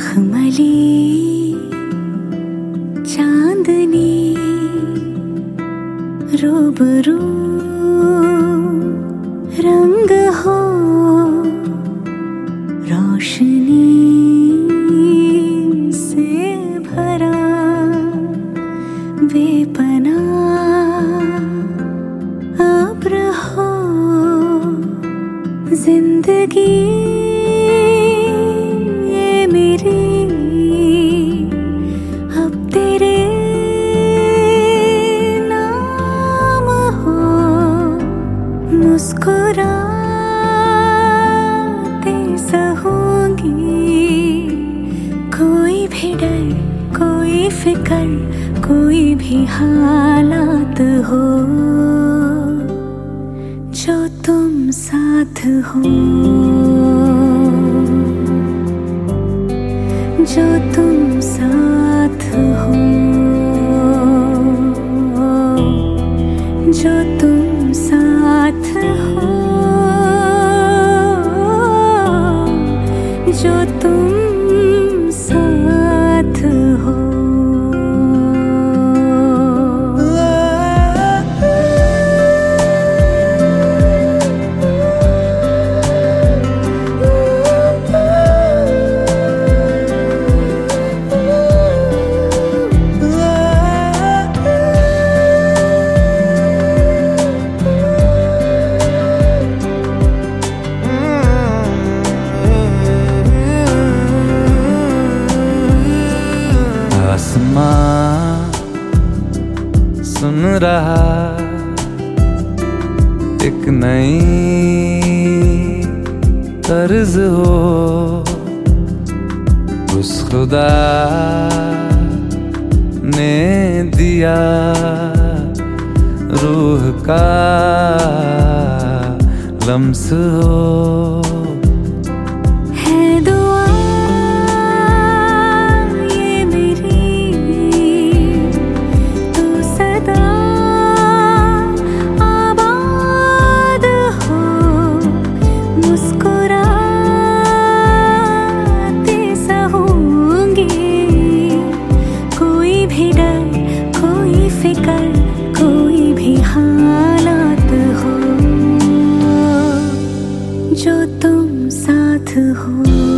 मखमली चांदनी रूबरू रंग हो रोशनी से भरा बेपनाह अब्र हो जिंदगी मुस्कुराते सहूंगी। कोई भी डर, कोई फिकर, कोई भी हालात हो, जो तुम साथ हो, जो तुम साथ हो, जो तुम साथ हो, जो तुम साथ हो। आसमां सुन रहा एक नई तर्ज हो, उस खुदा ने दिया रूह का लम्स हो। जो तुम साथ हो,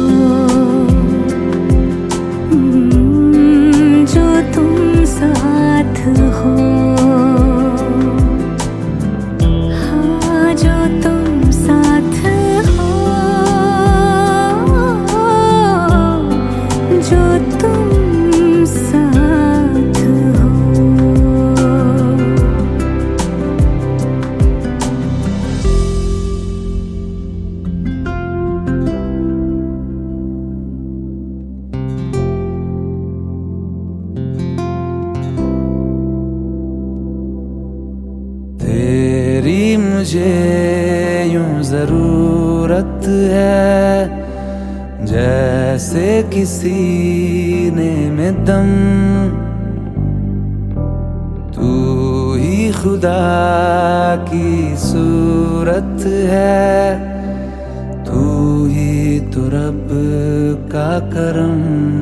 जो तुम साथ हो, हाँ जो तुम साथ हो, जो तुम साथ हो। तेरी मुझे यूं जरूरत है, जैसे किसी ने में दम। तू ही खुदा की सूरत है, तू ही तो रब का करम।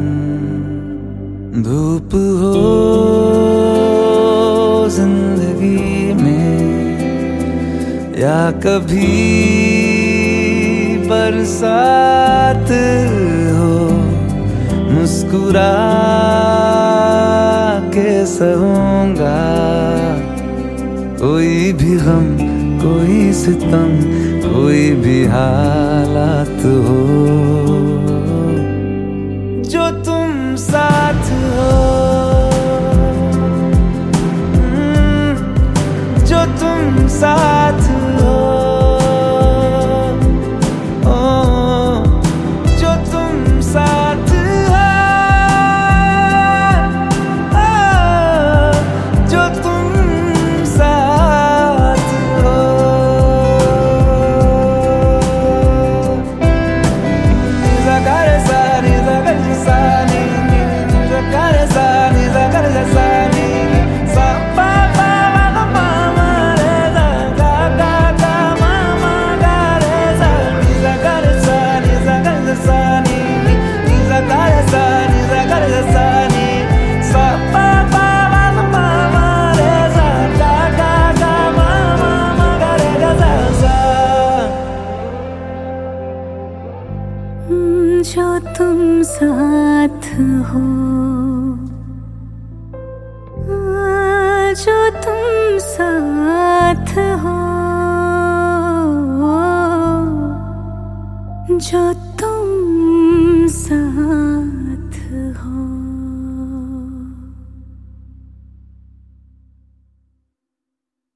धूप हो जिंदगी में या कभी बरसात हो, मुस्कुरा के सहूंगा कोई भी गम, कोई सितम, कोई भी हालात हो, जो तुम साथ हो, जो तुम साथ हो, जो तुम साथ हो, जो तुम साथ हो। जो तुम साथ हो, जो तुम साथ हो, जो